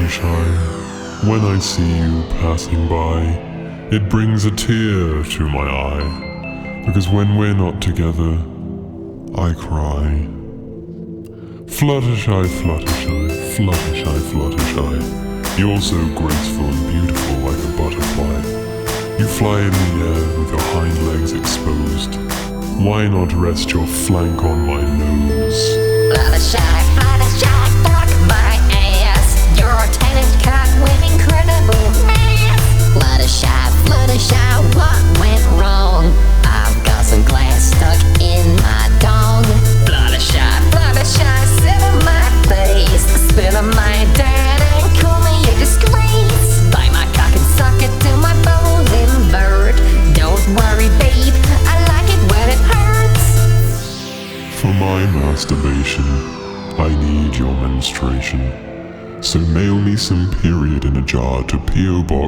Fluttershy, when I see you passing by, it brings a tear to my eye, because when we're not together, I cry. Fluttershy, Fluttershy, Fluttershy, Fluttershy, you're so graceful and beautiful like a butterfly. You fly in the air with your hind legs exposed. Why not rest your flank on my nose? Fluttershy, Fluttershy, fuck my ass. You're a tennis cat with incredible mass. Fluttershy, Fluttershy, what went wrong? I've got some glass stuck in my dong. Fluttershy, Fluttershy, sit on my face, spit on my dirt and call me a disgrace. Bite my cock and suck it till my bones invert. Don't worry, babe, I like it when it hurts. For my masturbation, I need your menstruation. So mail me some period in a jar to P.O. Box